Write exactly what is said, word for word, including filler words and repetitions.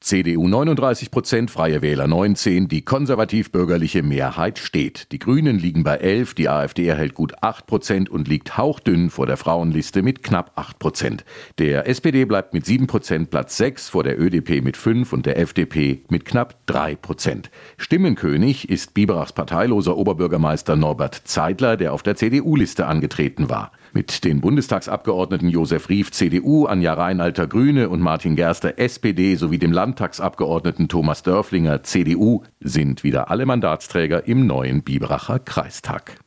C D U neununddreißig Prozent, Freie Wähler neunzehn, die konservativ-bürgerliche Mehrheit steht. Die Grünen liegen bei elf, die AfD erhält gut acht Prozent und liegt hauchdünn vor der Frauenliste mit knapp acht Prozent. Der S P D bleibt mit sieben Prozent Platz sechs, vor der Ö D P mit fünf und der F D P mit knapp drei Prozent. Stimmenkönig ist Biberachs parteiloser Oberbürgermeister Norbert Zeidler, der auf der C D U-Liste angetreten war. Mit den Bundestagsabgeordneten Josef Rief C D U, Anja Reinalter Grüne und Martin Gerster S P D sowie dem Landtagsabgeordneten Thomas Dörflinger C D U sind wieder alle Mandatsträger im neuen Biberacher Kreistag.